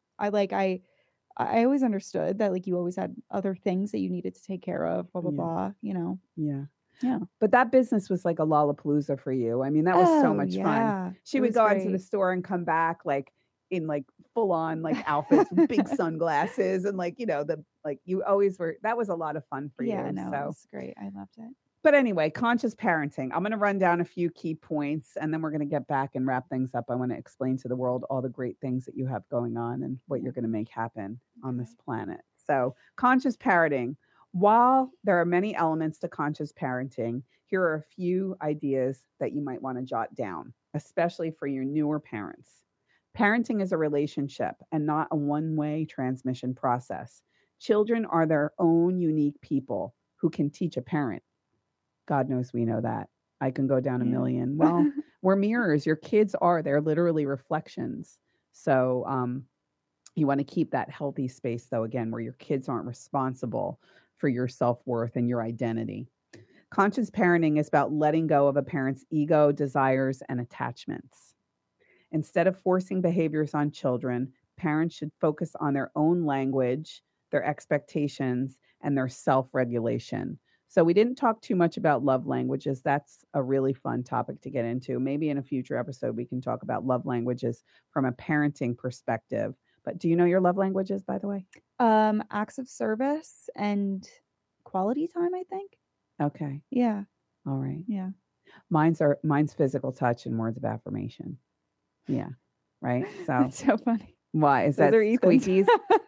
Speaker 2: I always understood that, like, you always had other things that you needed to take care of, blah, blah,
Speaker 1: Yeah.
Speaker 2: blah, you know?
Speaker 1: Yeah.
Speaker 2: Yeah.
Speaker 1: But that business was like a Lollapalooza for you. I mean, that was so
Speaker 2: Oh,
Speaker 1: much fun.
Speaker 2: yeah.
Speaker 1: She
Speaker 2: It
Speaker 1: would
Speaker 2: was
Speaker 1: go into the
Speaker 2: great.
Speaker 1: store and come back like in like full on like outfits, big sunglasses, and like, the like you always were, that was a lot of fun for
Speaker 2: Yeah,
Speaker 1: you.
Speaker 2: no, it
Speaker 1: So,
Speaker 2: was great. I loved it.
Speaker 1: but anyway, conscious parenting. I'm going to run down a few key points and then we're going to get back and wrap things up. I want to explain to the world all the great things that you have going on and what
Speaker 2: Yeah.
Speaker 1: you're going to make happen on
Speaker 2: Okay.
Speaker 1: this planet. So, conscious parenting. While there are many elements to conscious parenting, here are a few ideas that you might want to jot down, especially for your newer parents. Parenting is a relationship and not a one way transmission process. Children are their own unique people who can teach a parent. God knows we know that. I can go down a
Speaker 2: Yeah.
Speaker 1: million. Well, we're mirrors. Your kids are, they're literally reflections. So, you want to keep that healthy space, though, again, where your kids aren't responsible for your self worth and your identity. Conscious parenting is about letting go of a parent's ego, desires, and attachments. Instead of forcing behaviors on children, parents should focus on their own language, their expectations, and their self regulation. So, we didn't talk too much about love languages. That's a really fun topic to get into. Maybe in a future episode, we can talk about love languages from a parenting perspective. But do you know your love languages, by the way?
Speaker 2: Acts of service and quality time, I think.
Speaker 1: Okay.
Speaker 2: Yeah.
Speaker 1: All right.
Speaker 2: Yeah.
Speaker 1: Mine's physical touch and words of affirmation. Yeah. Right. So
Speaker 2: That's so funny.
Speaker 1: why is
Speaker 2: Those
Speaker 1: that
Speaker 2: are Ethan's.
Speaker 1: squeakies?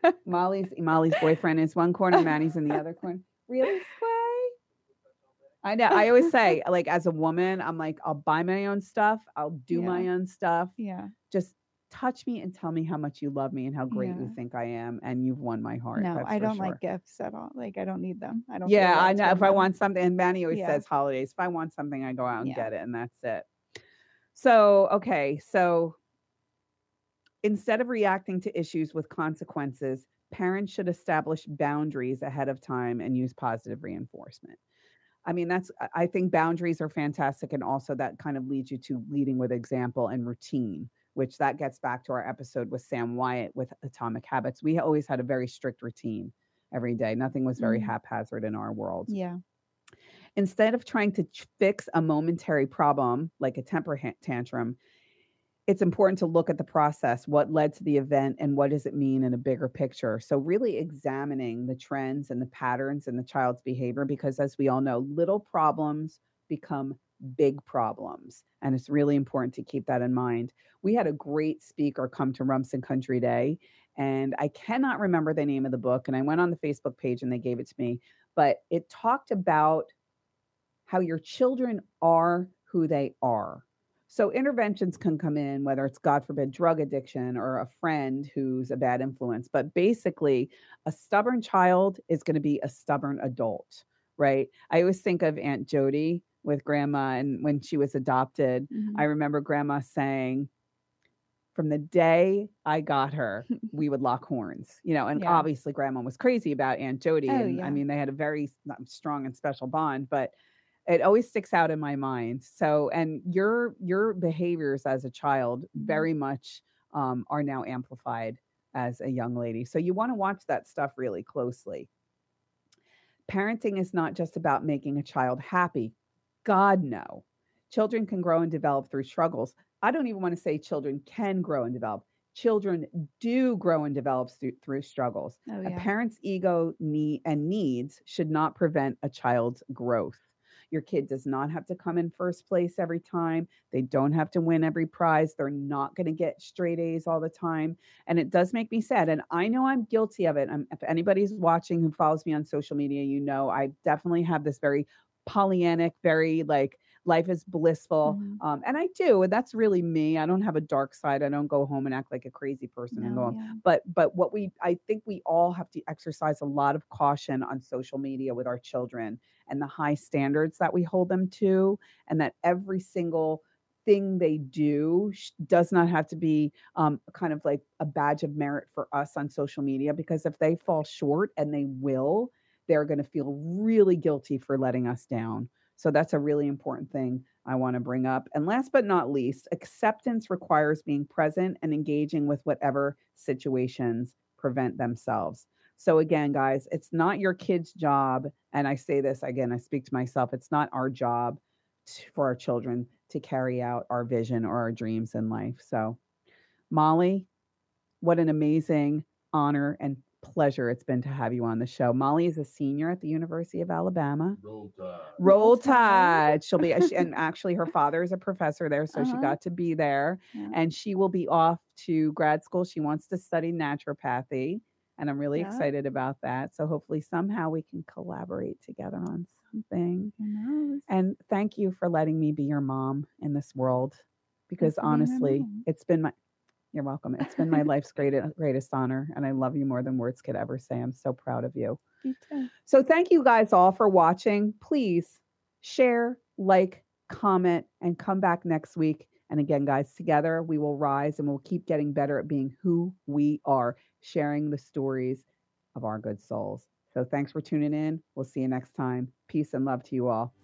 Speaker 1: Molly's boyfriend is one corner, Manny's in the other corner. Really, Squay? I know. I always say, like, as a woman, I'm like, I'll buy my own stuff. I'll do
Speaker 2: Yeah.
Speaker 1: my own stuff.
Speaker 2: Yeah.
Speaker 1: Just touch me and tell me how much you love me and how great you
Speaker 2: Yeah.
Speaker 1: think I am, and you've won my heart.
Speaker 2: No,
Speaker 1: That's
Speaker 2: I
Speaker 1: for
Speaker 2: don't
Speaker 1: sure.
Speaker 2: like gifts at all. Like, I don't need them. I don't feel
Speaker 1: Yeah, I
Speaker 2: loved
Speaker 1: know.
Speaker 2: from
Speaker 1: If I
Speaker 2: them.
Speaker 1: want something, and Manny always
Speaker 2: Yeah.
Speaker 1: says holidays. If I want something, I go out and
Speaker 2: Yeah.
Speaker 1: get it, and that's it. So, okay. So instead of reacting to issues with consequences, parents should establish boundaries ahead of time and use positive reinforcement. I mean, I think boundaries are fantastic. And also that kind of leads you to leading with example and routine, which that gets back to our episode with Sam Wyatt with Atomic Habits. We always had a very strict routine every day. Nothing was very haphazard in our world.
Speaker 2: Yeah.
Speaker 1: Instead of trying to fix a momentary problem like a temper tantrum, it's important to look at the process, what led to the event, and what does it mean in a bigger picture. So, really examining the trends and the patterns in the child's behavior, because as we all know, little problems become big problems. And it's really important to keep that in mind. We had a great speaker come to Rumson Country Day, and I cannot remember the name of the book. And I went on the Facebook page and they gave it to me, but it talked about how your children are who they are. So interventions can come in, whether it's, God forbid, drug addiction or a friend who's a bad influence. But basically, a stubborn child is going to be a stubborn adult, right? I always think of Aunt Jody with grandma. And when she was adopted, I remember grandma saying, from the day I got her, we would lock horns, and obviously grandma was crazy about Aunt Jody. I mean, they had a very strong and special bond, but it always sticks out in my mind. So, and your behaviors as a child very much are now amplified as a young lady. So you want to watch that stuff really closely. Parenting is not just about making a child happy. God, no. Children can grow and develop through struggles. I don't even want to say children can grow and develop. children do grow and develop through struggles.
Speaker 2: Oh,
Speaker 1: A
Speaker 2: yeah.
Speaker 1: parent's ego and needs should not prevent a child's growth. Your kid does not have to come in first place every time. They don't have to win every prize. They're not going to get straight A's all the time. And it does make me sad. And I know I'm guilty of it. If anybody's watching who follows me on social media, you know, I definitely have this very Pollyannic, very like life is blissful.
Speaker 2: Mhm.
Speaker 1: And I do, and that's really me. I don't have a dark side. I don't go home and act like a crazy person and go
Speaker 2: No,
Speaker 1: on.
Speaker 2: yeah.
Speaker 1: But what I think we all have to exercise a lot of caution on social media with our children and the high standards that we hold them to, and that every single thing they do does not have to be kind of like a badge of merit for us on social media, because if they fall short, and they will, they're going to feel really guilty for letting us down. So that's a really important thing I want to bring up. And last but not least, acceptance requires being present and engaging with whatever situations prevent themselves. So again, guys, it's not your kid's job. And I say this again, I speak to myself. It's not our job for our children to carry out our vision or our dreams in life. So, Molly, what an amazing honor and pleasure it's been to have you on the show. Molly is a senior at the University of Alabama.
Speaker 3: Roll Tide.
Speaker 1: Roll Tide. She'll be, and actually, her father is a professor there, so she
Speaker 2: Uh-huh.
Speaker 1: got to be there.
Speaker 2: Yeah.
Speaker 1: And she will be off to grad school. She wants to study naturopathy, and I'm really
Speaker 2: Yeah.
Speaker 1: excited about that. So hopefully, somehow we can collaborate together on something.
Speaker 2: Who knows?
Speaker 1: And thank you for letting me be your mom in this world, because
Speaker 2: for being my
Speaker 1: honestly,
Speaker 2: mom.
Speaker 1: it's been my you're welcome. It's been my life's greatest honor, and I love you more than words could ever say. I'm so proud of you.
Speaker 2: Me too.
Speaker 1: So thank you guys all for watching. Please share, like, comment, and come back next week. And again, guys, together we will rise, and we'll keep getting better at being who we are, sharing the stories of our good souls. So thanks for tuning in. We'll see you next time. Peace and love to you all.